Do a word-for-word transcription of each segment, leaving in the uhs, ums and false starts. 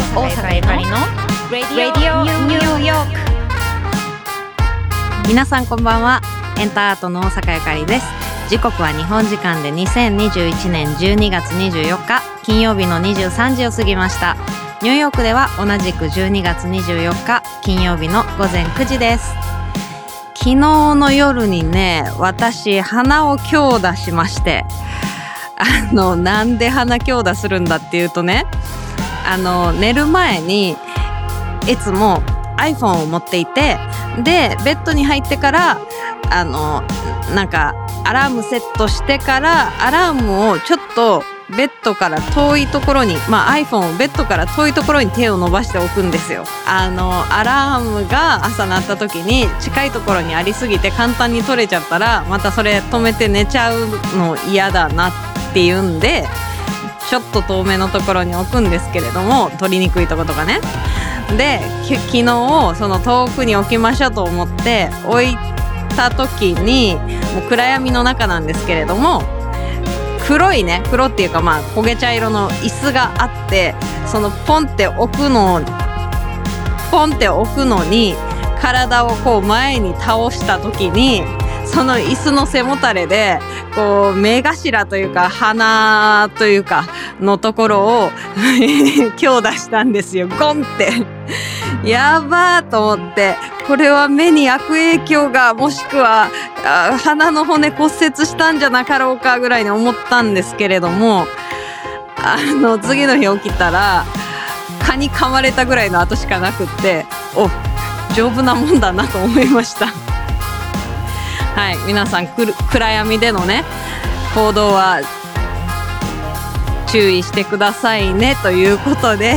大阪ゆかりの Radio New York。 皆さんこんばんは。エンターアートの大阪ゆかりです。時刻は日本時間でにせんにじゅういちねんじゅうにがつにじゅうよっか金曜日のにじゅうさんじを過ぎました。ニューヨークでは同じくじゅうにがつにじゅうよっか金曜日のごぜんくじです。昨日の夜にね、私鼻を強打しまして、あのなんで鼻強打するんだっていうとね、あの寝る前にいつも iPhone を持っていて、でベッドに入ってからあのなんかアラームセットしてからアラームをちょっとベッドから遠いところに、まあ iPhone をベッドから遠いところに手を伸ばしておくんですよ。あのアラームが朝鳴った時に近いところにありすぎて簡単に取れちゃったら、またそれ止めて寝ちゃうの嫌だなっていうんで、ちょっと遠めのところに置くんですけれども、取りにくいところとかね。で昨日その遠くに置きましょうと思って置いた時に、もう暗闇の中なんですけれども、黒いね、黒っていうかまあ焦げ茶色の椅子があって、そのポンって置くのポンって置くのに体をこう前に倒した時に、その椅子の背もたれでこう目頭というか鼻というかのところを強打したんですよ。ゴンってやばーと思って、これは目に悪影響が、もしくは鼻の骨骨折したんじゃなかろうかぐらいに思ったんですけれども、あの次の日起きたら蚊に噛まれたぐらいの跡しかなくって、お、丈夫なもんだなと思いました。はい、皆さんく暗闇でのね行動は注意してくださいねということで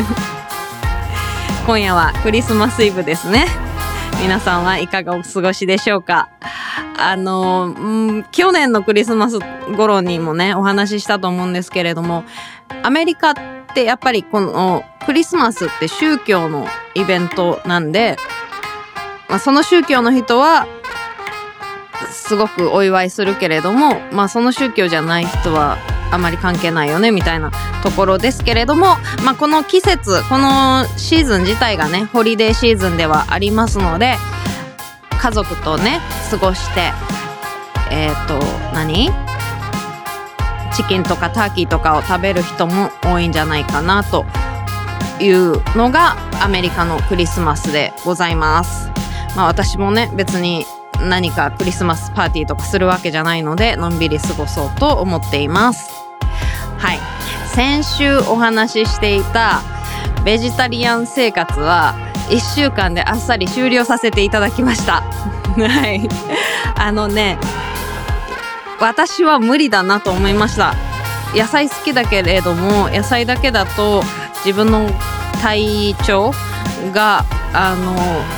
今夜はクリスマスイブですね。皆さんはいかがお過ごしでしょうか。あの、うん、去年のクリスマス頃にもねお話ししたと思うんですけれども、アメリカってやっぱりこのクリスマスって宗教のイベントなんで、まあ、その宗教の人はすごくお祝いするけれども、まあその宗教じゃない人はあまり関係ないよねみたいなところですけれども、まあこの季節、このシーズン自体がねホリデーシーズンではありますので、家族とね過ごして、えっと何チキンとかターキーとかを食べる人も多いんじゃないかなというのがアメリカのクリスマスでございます。まあ私もね別に何かクリスマスパーティーとかするわけじゃないので、のんびり過ごそうと思っています。はい、先週お話ししていたベジタリアン生活はいっしゅうかんであっさり終了させていただきましたはい、あのね私は無理だなと思いました。野菜好きだけれども、野菜だけだと自分の体調があの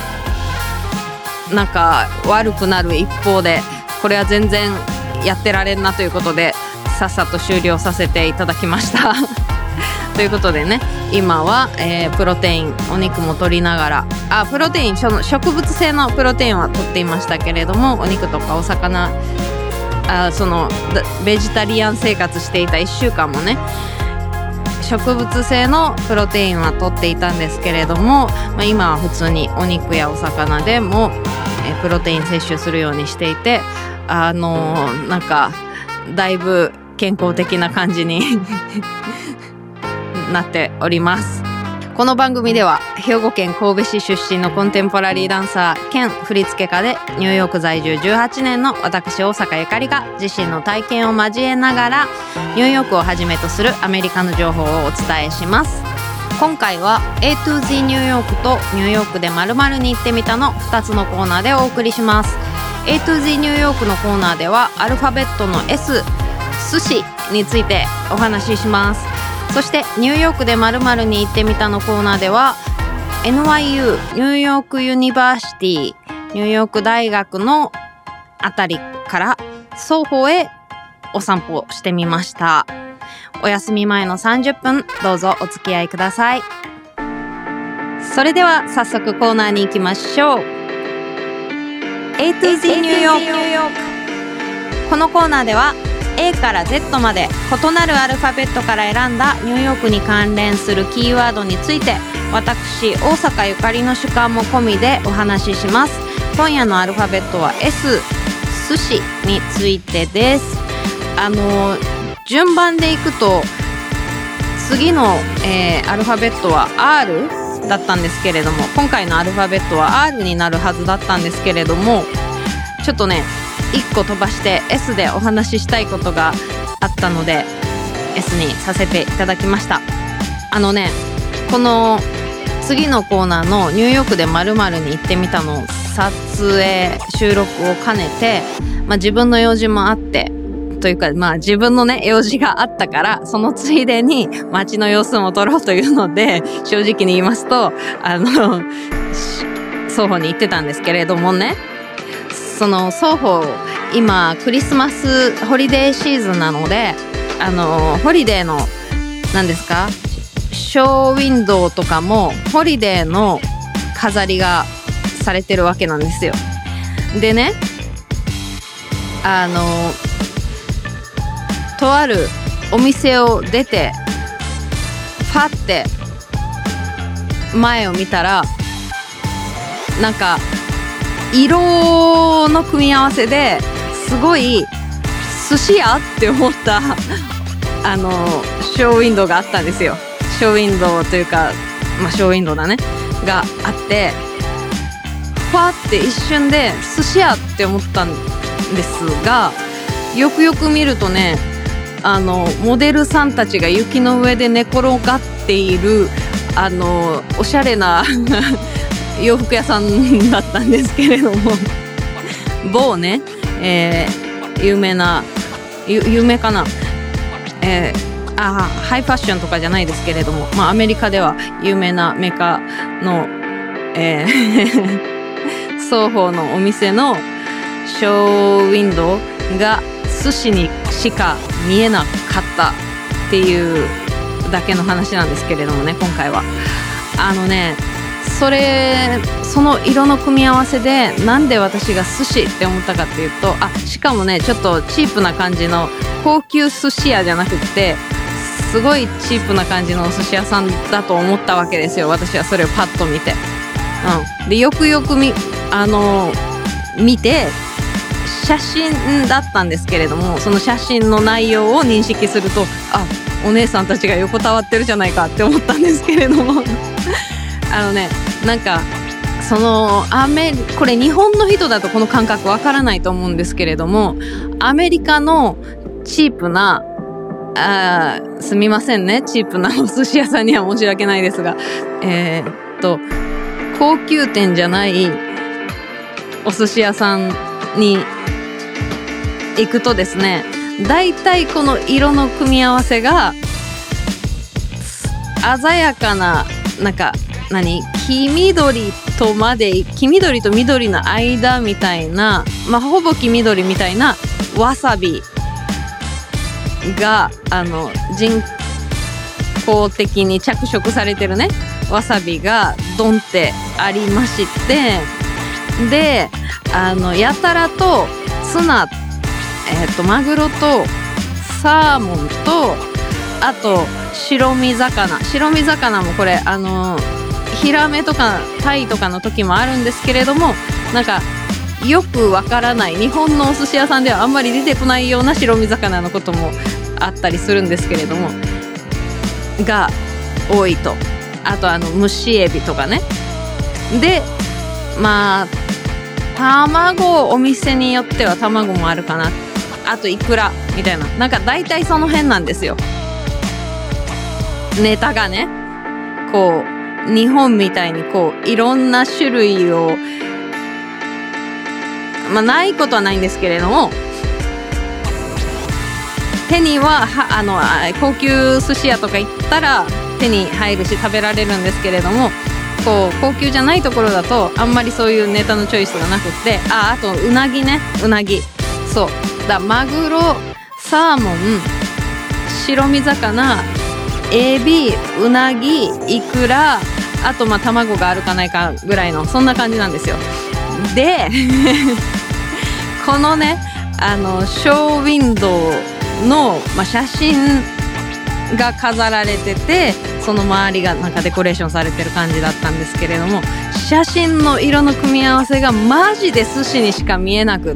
なんか悪くなる一方で、これは全然やってられんなということでさっさと終了させていただきましたということでね、今は、えー、プロテイン、お肉も取りながら、あプロテイン、植物性のプロテインは取っていましたけれども、お肉とかお魚、あそのベジタリアン生活していたいっしゅうかんもね植物性のプロテインは取っていたんですけれども、まあ、今は普通にお肉やお魚でもえプロテイン摂取するようにしていて、あのー、なんかだいぶ健康的な感じになっております。この番組では兵庫県神戸市出身のコンテンポラリーダンサー兼振付家でニューヨーク在住じゅうはちねんの私大阪ゆかりが自身の体験を交えながらニューヨークをはじめとするアメリカの情報をお伝えします。今回は A to Z ニューヨークとニューヨークで〇〇に行ってみたのふたつのコーナーでお送りします。 A to Z ニューヨークのコーナーではアルファベットの S 寿司についてお話しします。そしてニューヨークで〇〇に行ってみたのコーナーでは エヌワイユー ニューヨークユニバーシティニューヨーク大学のあたりから双方へお散歩してみました。お休み前のさんじゅっぷんどうぞお付き合いください。それでは早速コーナーに行きましょう。 A to Z ニューヨーク。このコーナーでは A から Z まで異なるアルファベットから選んだニューヨークに関連するキーワードについて、私大阪ゆかりの主観も込みでお話しします。今夜のアルファベットは S、 寿司についてです。あの順番でいくと次の、えー、アルファベットは R だったんですけれども、今回のアルファベットは R になるはずだったんですけれども、ちょっとねいっこ飛ばして S でお話ししたいことがあったので S にさせていただきました。あのねこの次のコーナーのニューヨークで〇〇に行ってみたの撮影収録を兼ねて、まあ、自分の用事もあってというか、まあ自分のね用事があったからそのついでに街の様子も撮ろうというので、正直に言いますとあの双方に行ってたんですけれどもね、その双方今クリスマスホリデーシーズンなので、あのホリデーの何ですかショーウィンドウとかもホリデーの飾りがされてるわけなんですよ。でねあのとあるお店を出てファって前を見たら、なんか色の組み合わせですごい寿司屋って思ったあのショーウィンドウがあったんですよ。ショーウィンドウというか、まあショーウィンドウだねがあって、ファって一瞬で寿司屋って思ったんですが、よくよく見るとねあのモデルさんたちが雪の上で寝転がっているあのおしゃれな洋服屋さんだったんですけれども某ね、えー、有名なゆ有名かな、えー、あハイファッションとかじゃないですけれども、まあ、アメリカでは有名なメーカーの、えー、双方のお店のショーウィンドウが寿司にしか見えなかったっていうだけの話なんですけれどもね、今回はあのねそれその色の組み合わせでなんで私が寿司って思ったかっていうと、あしかもねちょっとチープな感じの高級寿司屋じゃなくてすごいチープな感じのお寿司屋さんだと思ったわけですよ。私はそれをパッと見て、うん、でよくよくみあの見て写真だったんですけれども、その写真の内容を認識すると、あお姉さんたちが横たわってるじゃないかって思ったんですけれどもあのねなんかそのアメこれ日本の人だとこの感覚わからないと思うんですけれども、アメリカのチープなあすみませんねチープなお寿司屋さんには申し訳ないですが、えー、っと高級店じゃないお寿司屋さんに行くとですね、だいたいこの色の組み合わせが鮮やかななんか何黄緑とまで黄緑と緑の間みたいな、まあほぼ黄緑みたいなわさびがあの人工的に着色されてるねわさびがドンってありまして、であのやたらとツナ、えー、とマグロとサーモンとあと白身魚白身魚もこれあのヒラメとかタイとかの時もあるんですけれども、なんかよくわからない日本のお寿司屋さんではあんまり出てこないような白身魚のこともあったりするんですけれどもが多いと、あとあの蒸しエビとかね、でまあ卵お店によっては卵もあるかな、あとイクラみたいな、なんか大体その辺なんですよネタがね。こう日本みたいにこういろんな種類をまあないことはないんですけれども、手にははあの高級寿司屋とか行ったら手に入るし食べられるんですけれども、こう高級じゃないところだとあんまりそういうネタのチョイスがなくって、ああとうなぎねうなぎそうだマグロサーモン白身魚エビうなぎイクラあとまあ卵があるかないかぐらいのそんな感じなんですよ。でこのねあのショーウィンドウの、まあ、写真が飾られてて、その周りがなんかデコレーションされてる感じだったんですけれども、写真の色の組み合わせがマジで寿司にしか見えなくって、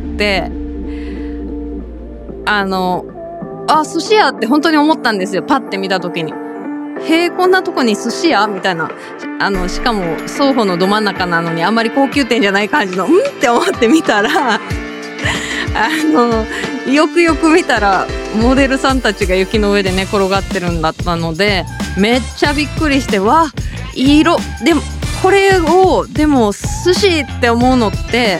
あのあ寿司屋って本当に思ったんですよ。パッて見た時に、へえこんなとこに寿司屋みたいな、あのしかも双方のど真ん中なのにあんまり高級店じゃない感じの、うんって思って見たらあのよくよく見たらモデルさんたちが雪の上で寝転がってるんだったので、めっちゃびっくりして、わ色でもこれをでも寿司って思うのって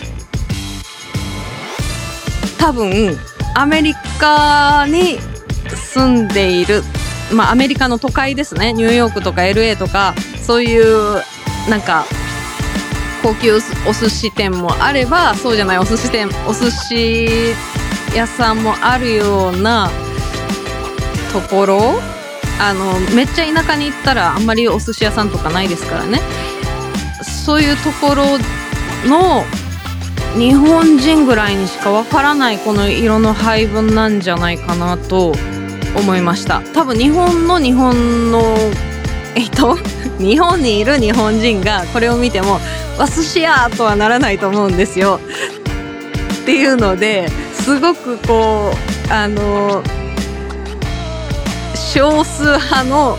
多分アメリカに住んでいる、まあアメリカの都会ですね、ニューヨークとか エルエー とかそういうなんか高級お寿司店もあれば、そうじゃないお寿司店お寿司屋さんもあるようなところ、あのめっちゃ田舎に行ったらあんまりお寿司屋さんとかないですからね、そういうところの日本人ぐらいにしかわからないこの色の配分なんじゃないかなと思いました。多分日本の日本の人日本にいる日本人がこれを見てもわ寿司屋とはならないと思うんですよ。っていうのですごくこうあの少数派の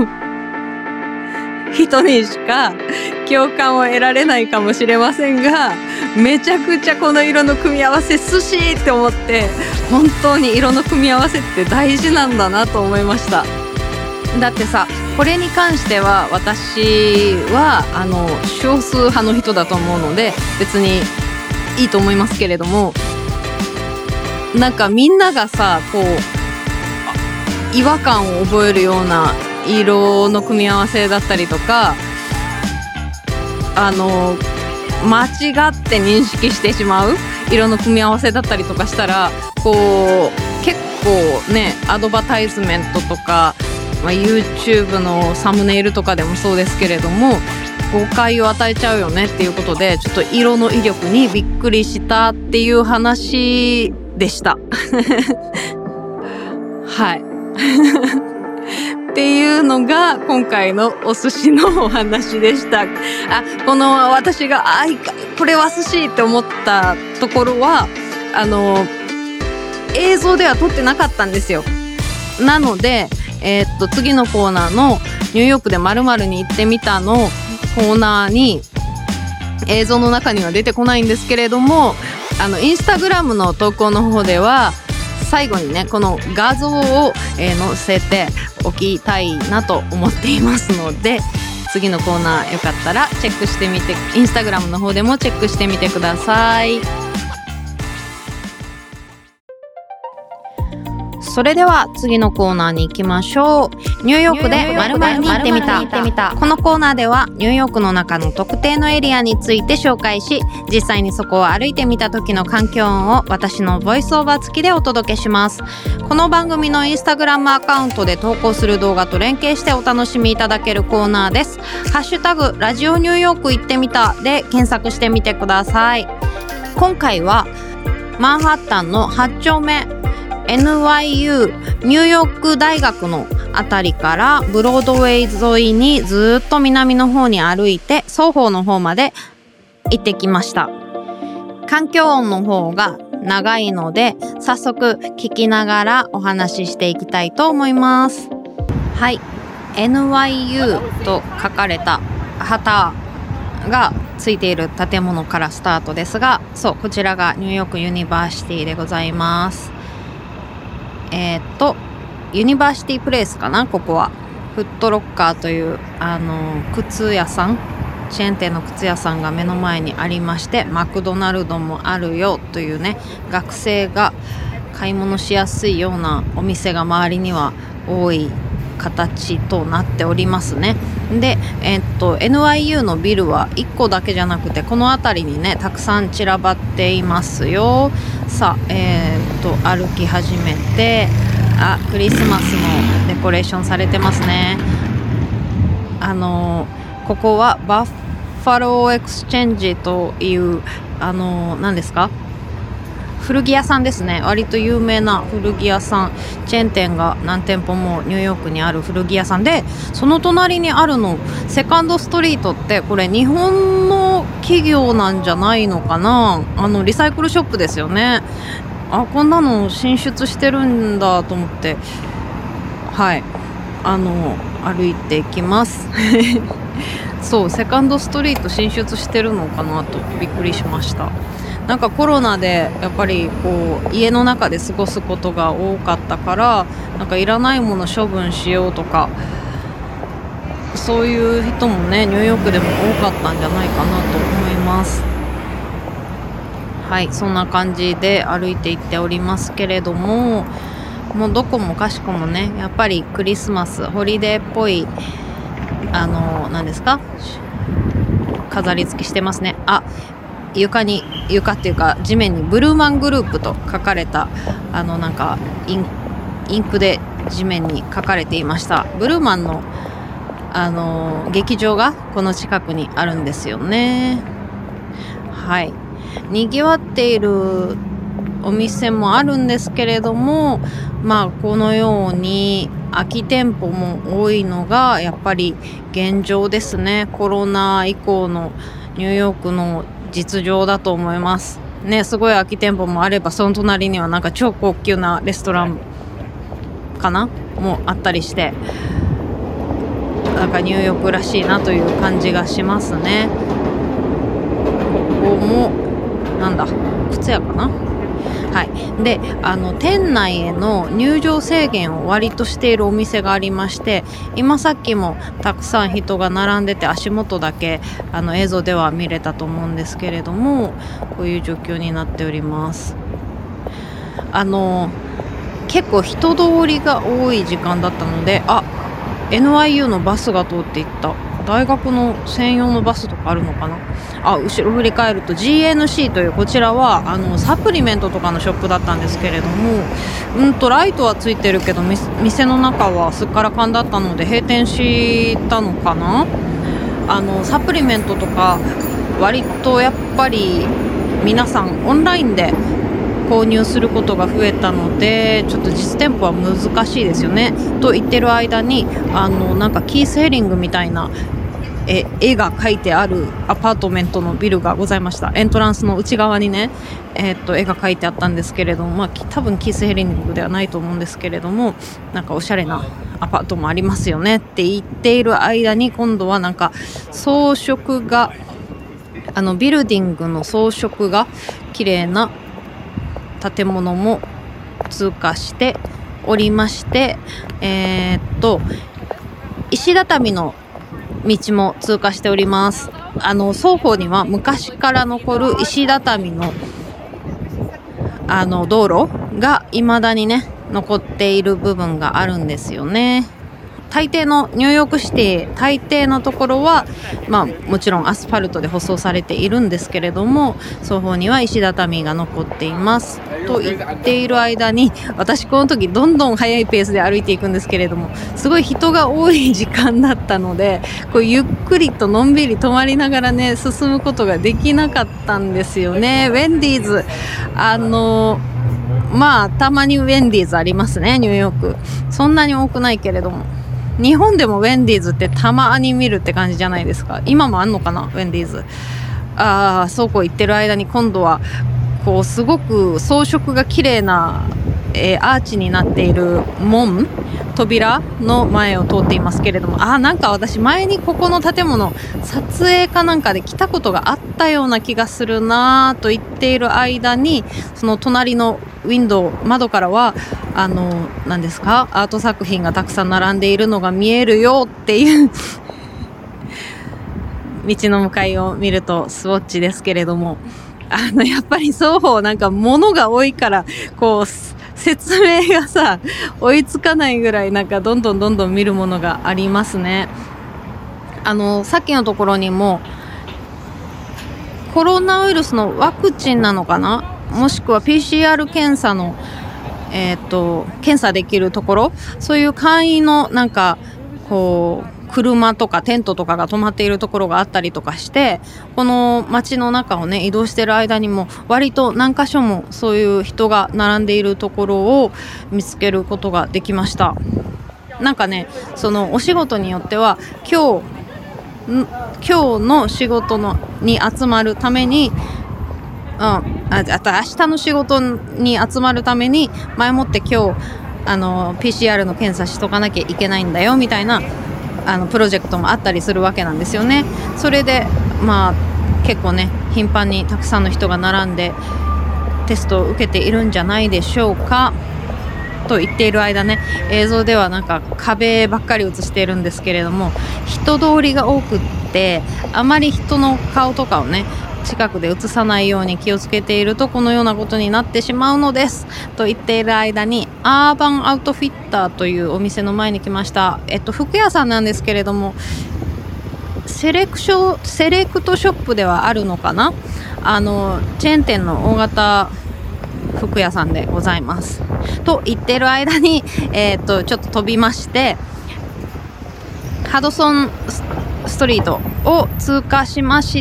人にしか共感を得られないかもしれませんが、めちゃくちゃこの色の組み合わせ寿司って思って、本当に色の組み合わせって大事なんだなと思いました。だってさ、これに関しては私はあの少数派の人だと思うので別にいいと思いますけれども、なんかみんながさこう違和感を覚えるような色の組み合わせだったりとか、あの間違って認識してしまう色の組み合わせだったりとかしたら、こう結構ねアドバタイズメントとか、まあ、YouTube のサムネイルとかでもそうですけれども誤解を与えちゃうよねっていうことで、ちょっと色の威力にびっくりしたっていう話でしたはいっていうのが今回のお寿司のお話でした。あ、この私があこれは寿司って思ったところはあの映像では撮ってなかったんですよ。なので、えー、っと次のコーナーのニューヨークで〇〇に行ってみたのコーナーに映像の中には出てこないんですけれども、あのインスタグラムの投稿の方では最後にねこの画像を、えー、載せておきたいなと思っていますので、次のコーナーよかったらチェックしてみて、インスタグラムの方でもチェックしてみてください。それでは次のコーナーに行きましょう。ニューヨークで〇〇に行ってみた。このコーナーではニューヨークの中の特定のエリアについて紹介し、実際にそこを歩いてみた時の環境音を私のボイスオーバー付きでお届けします。この番組のインスタグラムアカウントで投稿する動画と連携してお楽しみいただけるコーナーです。ハッシュタグラジオニューヨーク行ってみたで検索してみてください。今回はマンハッタンのはち丁目エヌワイユー ニューヨーク大学のあたりからブロードウェイ沿いにずっと南の方に歩いて双方の方まで行ってきました。環境音の方が長いので早速聞きながらお話ししていきたいと思います。はい、 エヌワイユー と書かれた旗がついている建物からスタートですが、そうこちらがニューヨークユニバーシティでございます。えー、っとユニバーシティプレイスかな。ここはフットロッカーというあの靴屋さん、チェーン店の靴屋さんが目の前にありまして、マクドナルドもあるよというね、学生が買い物しやすいようなお店が周りには多い形となっておりますね。で、えー、っと エヌワイユー のビルはいっこだけじゃなくてこの辺りにねたくさん散らばっていますよ。さあ、えー、っと歩き始めて、あ、クリスマスのデコレーションされてますね。あのここはバッファローエクスチェンジというあの何ですか、 古着屋さんですね。割と有名な古着屋さん、チェーン店が何店舗もニューヨークにある古着屋さんで、その隣にあるのセカンドストリートって、これ日本の企業なんじゃないのかな。あのリサイクルショップですよね。あ、こんなの進出してるんだと思って、はいあの歩いていきますそうセカンドストリート進出してるのかなとびっくりしました。なんかコロナでやっぱりこう家の中で過ごすことが多かったから、なんかいらないもの処分しようとか、そういう人もねニューヨークでも多かったんじゃないかなと思います。はい、そんな感じで歩いていっておりますけれども、もうどこもかしこもねやっぱりクリスマスホリデーっぽいあの何ですか飾り付けしてますね。あ、床に床っていうか地面にブルーマングループと書かれたあのなんかイン、インクで地面に書かれていました。ブルーマンのあの劇場がこの近くにあるんですよね。はい、にぎわっているお店もあるんですけれども、まあこのように空き店舗も多いのがやっぱり現状ですね。コロナ以降のニューヨークの実情だと思いますね。すごい空き店舗もあれば、その隣にはなんか超高級なレストランかなもあったりして、なんかニューヨークらしいなという感じがしますね。ここもなんだ靴屋かな。はい、であの店内への入場制限を割としているお店がありまして、今さっきもたくさん人が並んでて足元だけあの映像では見れたと思うんですけれども、こういう状況になっております。あの結構人通りが多い時間だったので、あ エヌワイユー のバスが通っていった。大学の専用のバスとかあるのかな。あ、後ろ振り返ると ジーエヌシー という、こちらはあのサプリメントとかのショップだったんですけれども、うんとライトはついてるけど店の中はすっからかんだったので閉店したのかな。あのサプリメントとか割とやっぱり皆さんオンラインで購入することが増えたので、ちょっと実店舗は難しいですよねと言ってる間に、あのなんかキースヘリングみたいなえ絵が描いてあるアパートメントのビルがございました。エントランスの内側にね、えー、っと絵が描いてあったんですけれども、まあ、多分キースヘリングではないと思うんですけれども、なんかおしゃれなアパートもありますよねって言っている間に、今度はなんか装飾があのビルディングの装飾が綺麗な建物も通過しておりまして、えー、っと石畳の道も通過しております。あの双方には昔から残る石畳のあの道路が未だにね残っている部分があるんですよね。大抵のニューヨークシティ大抵のところは、まあ、もちろんアスファルトで舗装されているんですけれども、双方には石畳が残っていますと言っている間に、私この時どんどん速いペースで歩いていくんですけれども、すごい人が多い時間だったので、こうゆっくりとのんびり止まりながらね進むことができなかったんですよね。ウェンディーズあのまあたまにウェンディーズありますね、ニューヨーク。そんなに多くないけれども、日本でもウェンディーズってたまに見るって感じじゃないですか。今もあんのかな、ウェンディーズ。ああ、そうこう言ってる間に今度はこうすごく装飾が綺麗な、えー、アーチになっている門扉の前を通っていますけれども、あーなんか私前にここの建物撮影かなんかで来たことがあったような気がするなと言っている間に、その隣のウィンドウ窓からはあの何ですかアート作品がたくさん並んでいるのが見えるよっていう道の向かいを見るとスウォッチですけれども、あのやっぱり双方なんか物が多いからこう説明がさ追いつかないぐらい、なんかどんどんどんどん見るものがありますね。あのさっきのところにもコロナウイルスのワクチンなのかな、もしくは ピーシーアール 検査の、えー、と検査できるところ、そういう簡易のなんかこう車とかテントとかが止まっているところがあったりとかして、この街の中をね移動している間にも割と何箇所もそういう人が並んでいるところを見つけることができました。なんかねそのお仕事によっては今日ん今日の仕事のに集まるために、うん、あ, あと明日の仕事に集まるために前もって今日あの ピーシーアール の検査しとかなきゃいけないんだよみたいなあのプロジェクトもあったりするわけなんですよね。それでまあ結構ね頻繁にたくさんの人が並んでテストを受けているんじゃないでしょうかと言っている間ね、映像ではなんか壁ばっかり映しているんですけれども、人通りが多くってあまり人の顔とかをね近くで映さないように気をつけているとこのようなことになってしまうのですと言っている間に、アーバンアウトフィッターというお店の前に来ました。えっと服屋さんなんですけれども、セレクショセレクトショップではあるのかな、あのチェーン店の大型服屋さんでございますと言っている間に、えー、っとちょっと飛びましてハドソンストリートを通過しました。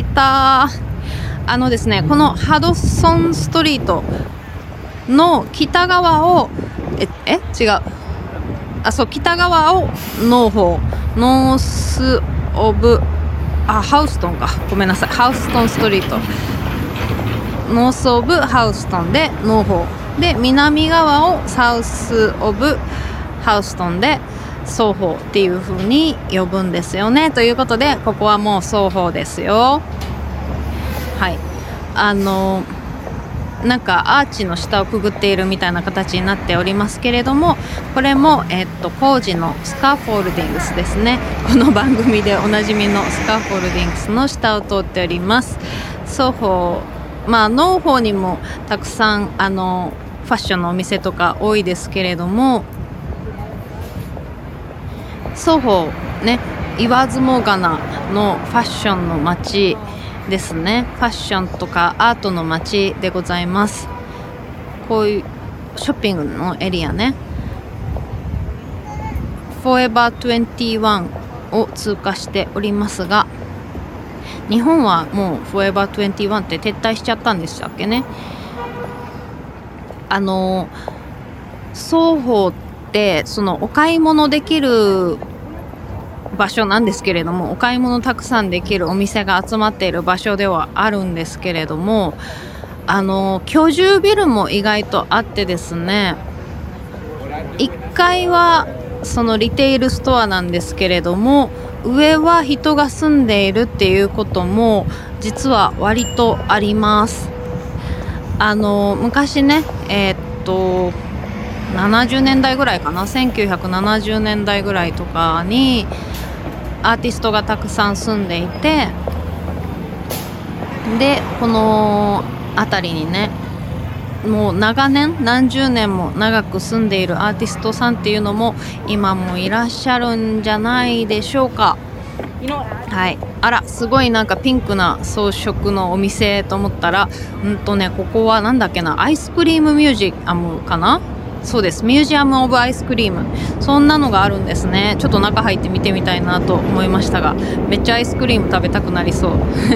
あのですねこのハドソンストリートの北側をええ違うあそう北側をノーホーノースオブあハウストンかごめんなさいハウストンストリートノースオブハウストンでノーホーで、南側をサウスオブハウストンでソーホーっていう風に呼ぶんですよね。ということでここはもうソーホーですよ。はい、あのなんかアーチの下をくぐっているみたいな形になっておりますけれども、これも、えっと、工事のスカーフォールディングスですね。この番組でおなじみのスカーフォールディングスの下を通っております。ソーホー、まあノーホーにもたくさんあのファッションのお店とか多いですけれども、ソーホーね言わずもがなのファッションの街ですね。ファッションとかアートの街でございます。こういうショッピングのエリアね、フォーエバーにじゅういちを通過しておりますが、日本はもうフォーエバーにじゅういちって撤退しちゃったんでしたっけね。あの双方ってそのお買い物できる場所なんですけれども、お買い物たくさんできるお店が集まっている場所ではあるんですけれども、あの居住ビルも意外とあってですね、いっかいはそのリテールストアなんですけれども、上は人が住んでいるっていうことも実は割とあります。あの昔ねえー、っとななじゅうねんだいぐらいかな、せんきゅうひゃくななじゅうねんだいぐらいとかにアーティストがたくさん住んでいて、でこの辺りにねもう長年何十年も長く住んでいるアーティストさんっていうのも今もいらっしゃるんじゃないでしょうか。はい、あらすごいなんかピンクな装飾のお店と思ったら、うんとねここはなんだっけな、アイスクリームミュージアムかな。そうです、ミュージアムオブアイスクリーム、そんなのがあるんですね。ちょっと中入って見てみたいなと思いましたが、めっちゃアイスクリーム食べたくなりそう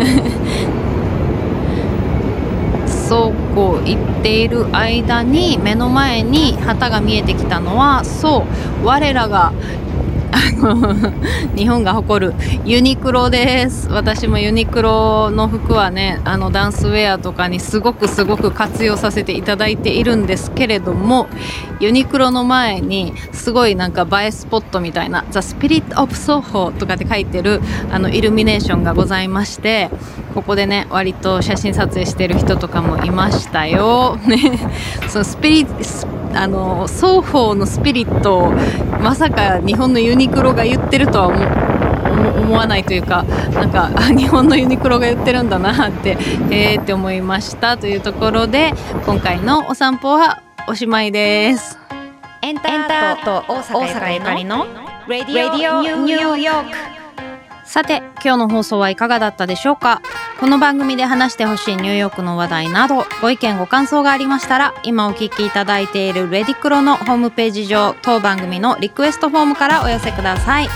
そうこう言っている間に目の前に旗が見えてきたのは、そう我らがあの日本が誇るユニクロです。私もユニクロの服はね、あのダンスウェアとかにすごくすごく活用させていただいているんですけれども、ユニクロの前にすごいなんか映えスポットみたいな The Spirit of Soho とかって書いてるあのイルミネーションがございまして、ここでね割と写真撮影してる人とかもいましたよね。そのスピリあの双方のスピリットをまさか日本のユニクロが言ってるとは 思, 思わないというか、なんか日本のユニクロが言ってるんだなってえーって思いましたというところで、今回のお散歩はおしまいです。エンターと大阪ゆかりのラディオニューヨーク。さて今日の放送はいかがだったでしょうか。この番組で話してほしいニューヨークの話題などご意見ご感想がありましたら、今お聞きいただいているレディクロのホームページ上、当番組のリクエストフォームからお寄せください。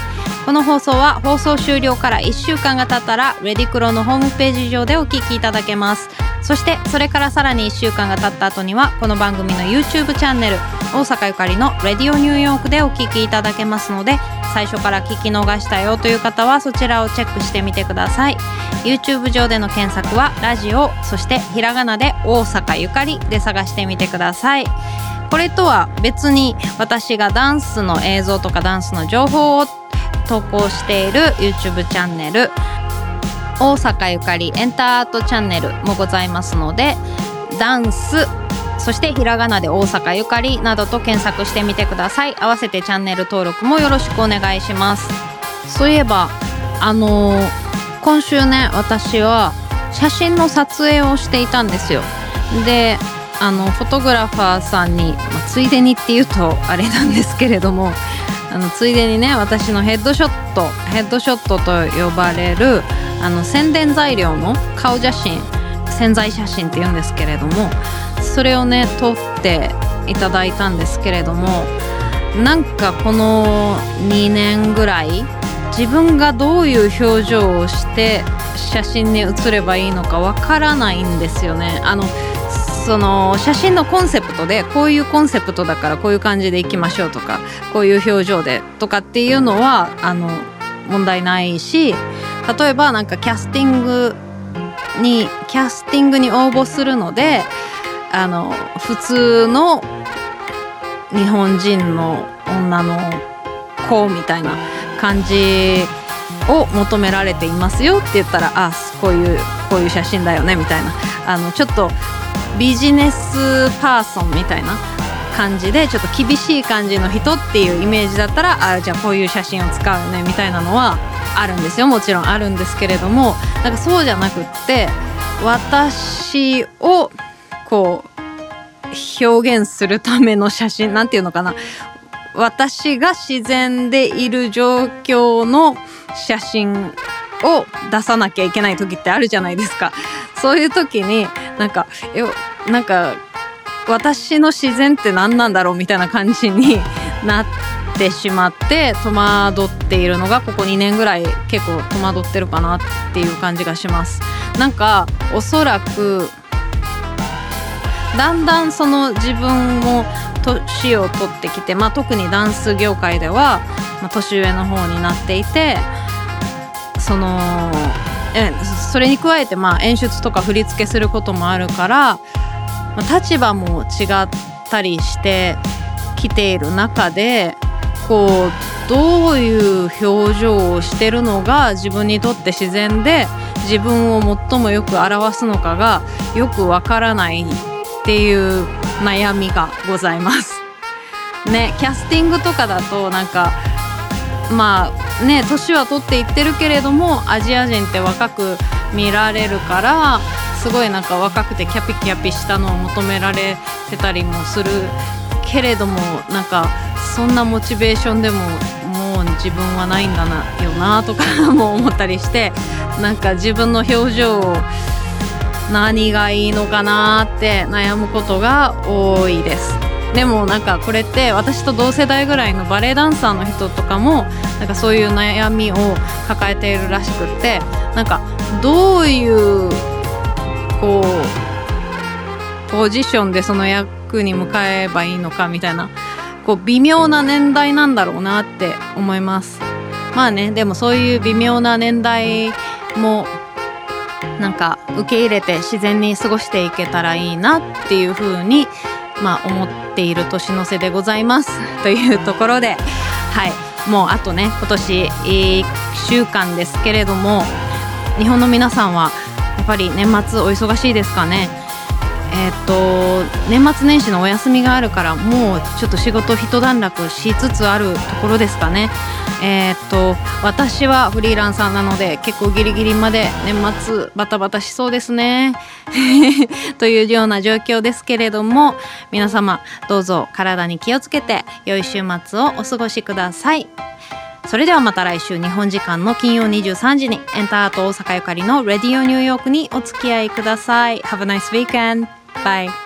この放送は放送終了からいっしゅうかんが経ったらレディクロのホームページ上でお聞きいただけます。そしてそれからさらにいっしゅうかんが経った後にはこの番組の YouTube チャンネル大阪ゆかりのレディオニューヨークでお聞きいただけますので、最初から聞き逃したよという方はそちらをチェックしてみてください。 YouTube 上での検索はラジオ、そしてひらがなで大阪ゆかりで探してみてください。これとは別に私がダンスの映像とかダンスの情報を投稿している YouTube チャンネル大阪ゆかりエンタートチャンネルもございますので、ダンスそしてひらがなで大阪ゆかりなどと検索してみてください。合わせてチャンネル登録もよろしくお願いします。そういえばあのー、今週ね私は写真の撮影をしていたんですよ。であのフォトグラファーさんに、まあ、ついでにって言うとあれなんですけれども、あのついでにね私のヘッドショットヘッドショットと呼ばれるあの宣伝材料の顔写真、宣材写真って言うんですけれども、それをね撮っていただいたんですけれども、なんかこのにねんぐらい自分がどういう表情をして写真に写ればいいのかわからないんですよね。あのその写真のコンセプトでこういうコンセプトだからこういう感じでいきましょうとか、こういう表情でとかっていうのはあの問題ないし、例えばなんかキャスティングにキャスティングに応募するので、あの普通の日本人の女の子みたいな感じを求められていますよって言ったら、あこういうこういう写真だよねみたいな、あのちょっとビジネスパーソンみたいな感じでちょっと厳しい感じの人っていうイメージだったら、あじゃあこういう写真を使うよねみたいなのはあるんですよ。もちろんあるんですけれども、なんかそうじゃなくって私をこう表現するための写真なんていうのかな、私が自然でいる状況の写真を出さなきゃいけない時ってあるじゃないですか。そういう時になんかよなんか私の自然って何なんだろうみたいな感じになってしまって戸惑っているのがここにねんぐらい結構戸惑ってるかなっていう感じがします。なんかおそらくだんだんその自分も年を取ってきて、まあ、特にダンス業界では、まあ、年上の方になっていて、そのえそれに加えて、まあ、演出とか振り付けすることもあるから、まあ、立場も違ったりしてきている中で、こうどういう表情をしてるのが自分にとって自然で自分を最もよく表すのかがよくわからないっていう悩みがございますね。キャスティングとかだとなんかまあね年は取っていってるけれどもアジア人って若く見られるから、すごいなんか若くてキャピキャピしたのを求められてたりもするけれども、なんかそんなモチベーションでももう自分はないんだなよなとかも思ったりして、なんか自分の表情を何がいいのかなって悩むことが多いです。でもなんかこれって私と同世代ぐらいのバレエダンサーの人とかもなんかそういう悩みを抱えているらしくって、なんかどういうこうポジションでその役に向かえばいいのかみたいな、こう微妙な年代なんだろうなって思います。まあね、でもそういう微妙な年代もなんか受け入れて自然に過ごしていけたらいいなっていう風にまあ思っている年の瀬でございますというところで、はいもうあとね今年いっしゅうかんですけれども、日本の皆さんはやっぱり年末お忙しいですかね。えー、と年末年始のお休みがあるからもうちょっと仕事一段落しつつあるところですかね。えー、と私はフリーランサーなので結構ギリギリまで年末バタバタしそうですねというような状況ですけれども、皆様どうぞ体に気をつけて良い週末をお過ごしください。それではまた来週日本時間の金曜にじゅうさんじにエンタート大阪ゆかりのレディオニューヨークにお付き合いください。Have a nice weekend. Bye.